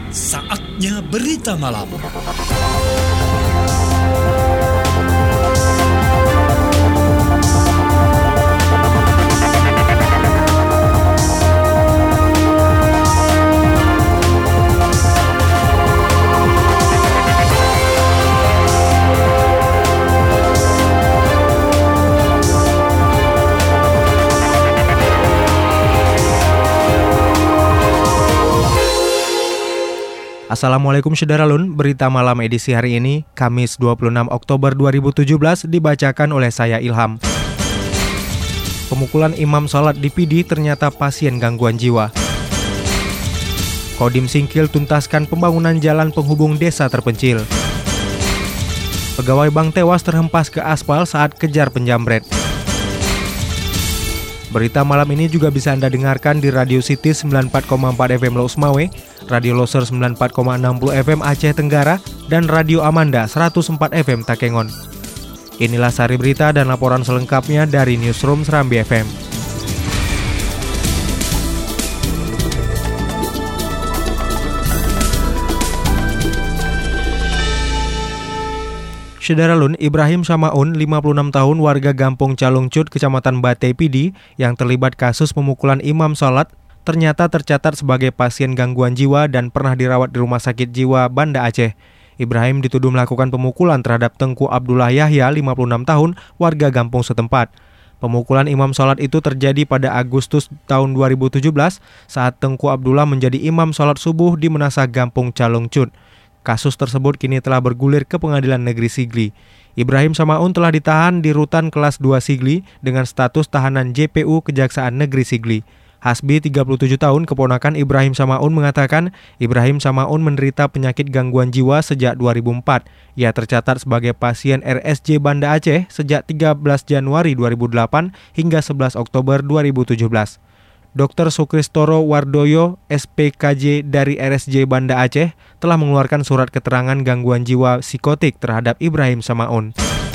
Saatnya berita malam. Assalamualaikum Syederalun, berita malam edisi hari ini, Kamis 26 Oktober 2017, dibacakan oleh saya Ilham. Pemukulan imam sholat di PD ternyata pasien gangguan jiwa. Kodim Singkil tuntaskan pembangunan jalan penghubung desa terpencil. Pegawai bank tewas terhempas ke aspal saat kejar penjamret. Berita malam ini juga bisa Anda dengarkan di Radio City 94,4 FM Los Mawe, Radio Loser 94,60 FM Aceh Tenggara, dan Radio Amanda 104 FM Takengon. Inilah sari berita dan laporan selengkapnya dari Newsroom Serambi FM. Syederalun, Ibrahim Samaun, 56 tahun, warga Gampung Calungcut, Kecamatan Bate PD, yang terlibat kasus pemukulan imam sholat, ternyata tercatat sebagai pasien gangguan jiwa dan pernah dirawat di Rumah Sakit Jiwa Banda Aceh. Ibrahim dituduh melakukan pemukulan terhadap Tengku Abdullah Yahya, 56 tahun, warga Gampung setempat. Pemukulan imam sholat itu terjadi pada Agustus tahun 2017 saat Tengku Abdullah menjadi imam sholat subuh di Menasah Gampung Calungcut. Kasus tersebut kini telah bergulir ke Pengadilan Negeri Sigli. Ibrahim Samaun telah ditahan di Rutan Kelas 2 Sigli dengan status tahanan JPU Kejaksaan Negeri Sigli. Hasbi, 37 tahun, keponakan Ibrahim Samaun, mengatakan Ibrahim Samaun menderita penyakit gangguan jiwa sejak 2004. Ia tercatat sebagai pasien RSJ Banda Aceh sejak 13 Januari 2008 hingga 11 Oktober 2017. Dr. Sukristoro Wardoyo, SPKJ dari RSJ Banda Aceh, telah mengeluarkan surat keterangan gangguan jiwa psikotik terhadap Ibrahim Samaun.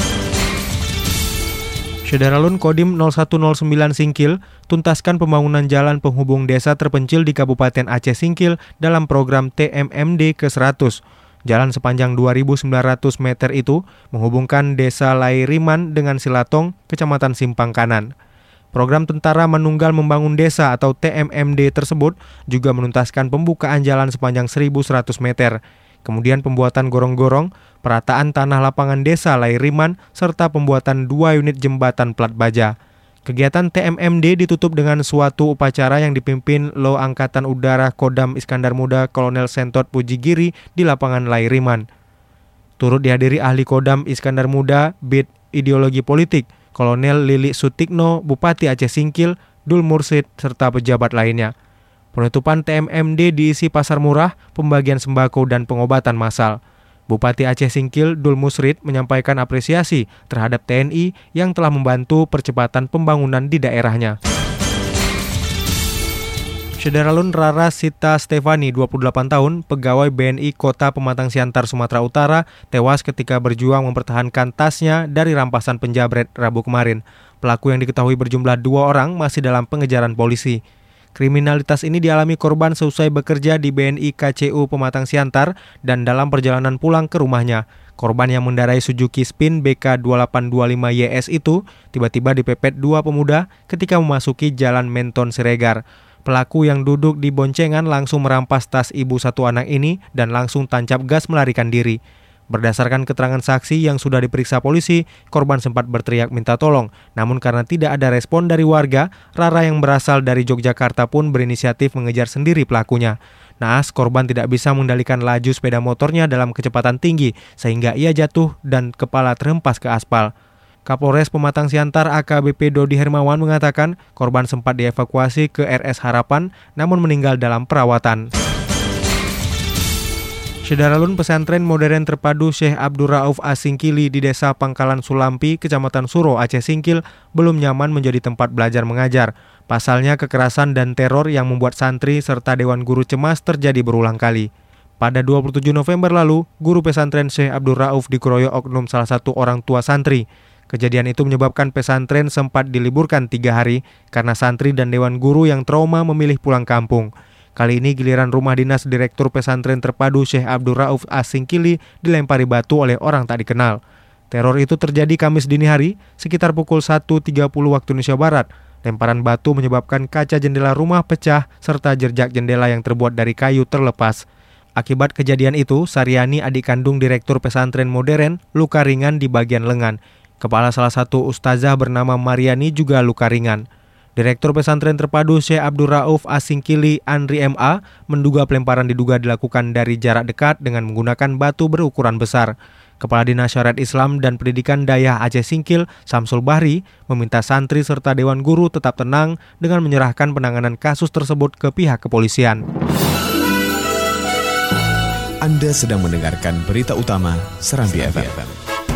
Syederalun, Kodim 0109 Singkil tuntaskan pembangunan jalan penghubung desa terpencil di Kabupaten Aceh Singkil dalam program TMMD ke-100. Jalan sepanjang 2.900 meter itu menghubungkan desa Lairiman dengan Silatong, Kecamatan Simpang Kanan. Program Tentara Manunggal Membangun Desa atau TMMD tersebut juga menuntaskan pembukaan jalan sepanjang 1.100 meter, kemudian pembuatan gorong-gorong, perataan tanah lapangan desa Lairiman, serta pembuatan 2 unit jembatan plat baja. Kegiatan TMMD ditutup dengan suatu upacara yang dipimpin Lo Angkatan Udara Kodam Iskandar Muda Kolonel Sentot Pujigiri di lapangan Lairiman. Turut dihadiri ahli Kodam Iskandar Muda, Bid Ideologi Politik, Kolonel Lili Sutikno, Bupati Aceh Singkil, Dul Mursid, serta pejabat lainnya. Penutupan TMMD diisi pasar murah, pembagian sembako, dan pengobatan massal. Bupati Aceh Singkil, Dul Musrid, menyampaikan apresiasi terhadap TNI yang telah membantu percepatan pembangunan di daerahnya. Syederalun, Rara Sita Stefani, 28 tahun, pegawai BNI Kota Pematang Siantar, Sumatera Utara, tewas ketika berjuang mempertahankan tasnya dari rampasan penjabret Rabu kemarin. Pelaku yang diketahui berjumlah 2 orang masih dalam pengejaran polisi. Kriminalitas ini dialami korban seusai bekerja di BNI KCU Pematang Siantar dan dalam perjalanan pulang ke rumahnya. Korban yang mengendarai Suzuki Spin BK2825YS itu tiba-tiba dipepet 2 pemuda ketika memasuki Jalan Menton Siregar. Pelaku yang duduk di boncengan langsung merampas tas ibu satu anak ini dan langsung tancap gas melarikan diri. Berdasarkan keterangan saksi yang sudah diperiksa polisi, korban sempat berteriak minta tolong. Namun karena tidak ada respon dari warga, Rara yang berasal dari Yogyakarta pun berinisiatif mengejar sendiri pelakunya. Naas, korban tidak bisa mengendalikan laju sepeda motornya dalam kecepatan tinggi sehingga ia jatuh dan kepala terhempas ke aspal. Kapolres Pematang Siantar AKBP Dodi Hermawan mengatakan korban sempat dievakuasi ke RS Harapan namun meninggal dalam perawatan. Syederalun, pesantren modern terpadu Syekh Abdul Rauf As-Singkili di Desa Pangkalan Sulampi, Kecamatan Suro, Aceh Singkil belum nyaman menjadi tempat belajar mengajar. Pasalnya kekerasan dan teror yang membuat santri serta Dewan Guru cemas terjadi berulang kali. Pada 27 November lalu, guru pesantren Syekh Abdul Rauf dikeroyok oknum salah satu orang tua santri. Kejadian itu menyebabkan pesantren sempat diliburkan 3 hari karena santri dan dewan guru yang trauma memilih pulang kampung. Kali ini giliran rumah dinas Direktur Pesantren Terpadu Syekh Abdul Rauf As-Singkili dilempari batu oleh orang tak dikenal. Teror itu terjadi Kamis dini hari sekitar pukul 1.30 waktu Indonesia Barat. Lemparan batu menyebabkan kaca jendela rumah pecah serta jerjak jendela yang terbuat dari kayu terlepas. Akibat kejadian itu, Saryani, adik kandung Direktur Pesantren Modern, luka ringan di bagian lengan. Kepala salah satu ustazah bernama Mariani juga luka ringan. Direktur Pesantren Terpadu Syekh Abdul Rauf As-Singkili, Andri MA, menduga pelemparan diduga dilakukan dari jarak dekat dengan menggunakan batu berukuran besar. Kepala Dinas Syariat Islam dan Pendidikan Dayah Aceh Singkil, Samsul Bahri, meminta santri serta Dewan Guru tetap tenang dengan menyerahkan penanganan kasus tersebut ke pihak kepolisian. Anda sedang mendengarkan berita utama Serambi FM.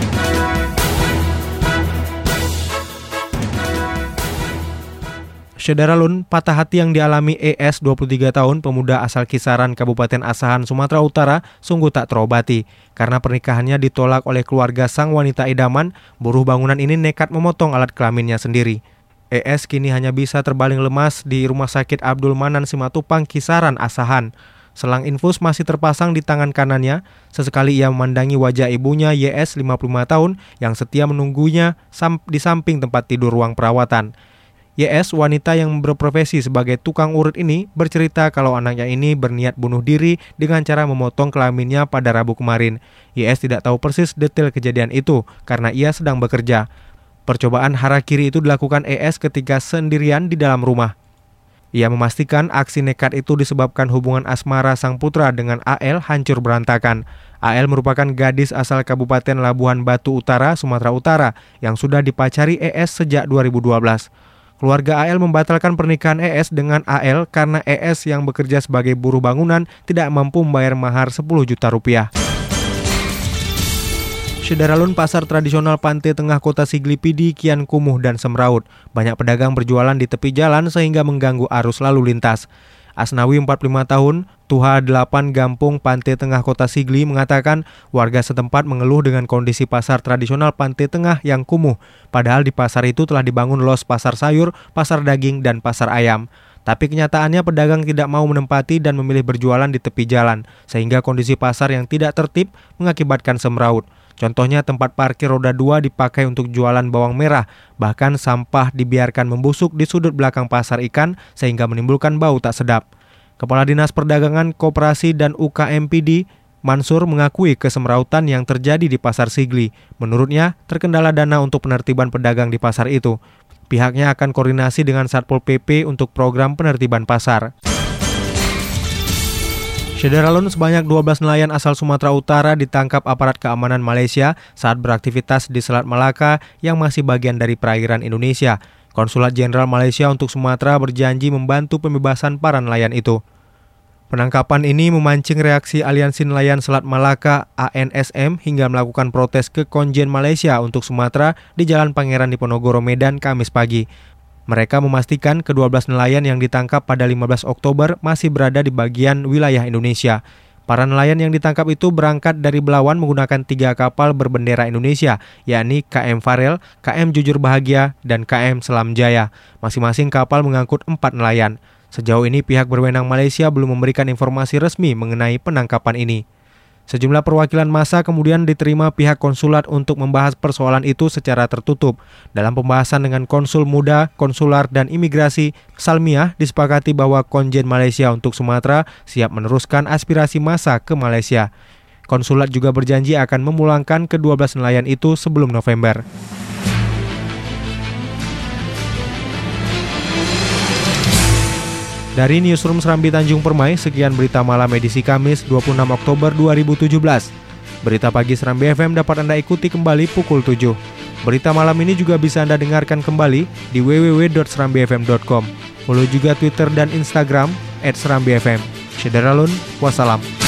Syederalun, patah hati yang dialami ES 23 tahun, pemuda asal Kisaran, Kabupaten Asahan, Sumatera Utara, sungguh tak terobati. Karena pernikahannya ditolak oleh keluarga sang wanita idaman, buruh bangunan ini nekat memotong alat kelaminnya sendiri. ES kini hanya bisa terbaling lemas di Rumah Sakit Abdul Manan Simatupang, Kisaran, Asahan. Selang infus masih terpasang di tangan kanannya. Sesekali ia memandangi wajah ibunya YS 55 tahun yang setia menunggunya di samping tempat tidur ruang perawatan. YS, wanita yang berprofesi sebagai tukang urut ini, bercerita kalau anaknya ini berniat bunuh diri dengan cara memotong kelaminnya pada Rabu kemarin. YS tidak tahu persis detail kejadian itu karena ia sedang bekerja. Percobaan harakiri itu dilakukan ES ketika sendirian di dalam rumah. Ia memastikan aksi nekat itu disebabkan hubungan asmara sang putra dengan AL hancur berantakan. AL merupakan gadis asal Kabupaten Labuhan Batu Utara, Sumatera Utara yang sudah dipacari ES sejak 2012. Keluarga AL membatalkan pernikahan ES dengan AL karena ES yang bekerja sebagai buruh bangunan tidak mampu membayar mahar 10 juta rupiah. Syederalun, pasar tradisional Pantai Tengah Kota Sigli Pidi kian kumuh dan semraut. Banyak pedagang berjualan di tepi jalan sehingga mengganggu arus lalu lintas. Asnawi, 45 tahun, Tuha 8 Gampung Pantai Tengah Kota Sigli mengatakan warga setempat mengeluh dengan kondisi pasar tradisional Pantai Tengah yang kumuh. Padahal di pasar itu telah dibangun los pasar sayur, pasar daging, dan pasar ayam. Tapi kenyataannya pedagang tidak mau menempati dan memilih berjualan di tepi jalan, sehingga kondisi pasar yang tidak tertib mengakibatkan semraut. Contohnya tempat parkir roda 2 dipakai untuk jualan bawang merah, bahkan sampah dibiarkan membusuk di sudut belakang pasar ikan sehingga menimbulkan bau tak sedap. Kepala Dinas Perdagangan, Koperasi dan UKM Pidi, Mansur, mengakui kesemrautan yang terjadi di Pasar Sigli. Menurutnya, terkendala dana untuk penertiban pedagang di pasar itu. Pihaknya akan koordinasi dengan Satpol PP untuk program penertiban pasar. Syederalun, sebanyak 12 nelayan asal Sumatera Utara ditangkap aparat keamanan Malaysia saat beraktivitas di Selat Malaka yang masih bagian dari perairan Indonesia. Konsulat Jenderal Malaysia untuk Sumatera berjanji membantu pembebasan para nelayan itu. Penangkapan ini memancing reaksi Aliansi Nelayan Selat Malaka ANSM hingga melakukan protes ke Konjen Malaysia untuk Sumatera di Jalan Pangeran Diponegoro, Medan, Kamis pagi. Mereka memastikan ke-12 nelayan yang ditangkap pada 15 Oktober masih berada di bagian wilayah Indonesia. Para nelayan yang ditangkap itu berangkat dari Belawan menggunakan 3 kapal berbendera Indonesia, yakni KM Farel, KM Jujur Bahagia, dan KM Selam Jaya. Masing-masing kapal mengangkut 4 nelayan. Sejauh ini pihak berwenang Malaysia belum memberikan informasi resmi mengenai penangkapan ini. Sejumlah perwakilan massa kemudian diterima pihak konsulat untuk membahas persoalan itu secara tertutup. Dalam pembahasan dengan Konsul Muda, Konsular, dan Imigrasi, Salmiah, disepakati bahwa Konjen Malaysia untuk Sumatera siap meneruskan aspirasi massa ke Malaysia. Konsulat juga berjanji akan memulangkan ke-12 nelayan itu sebelum November. Dari Newsroom Serambi Tanjung Permai, sekian berita malam edisi Kamis 26 Oktober 2017. Berita pagi Serambi FM dapat Anda ikuti kembali pukul 7. Berita malam ini juga bisa Anda dengarkan kembali di www.serambifm.com. Follow juga Twitter dan Instagram @serambifm. Syederalun, wassalam.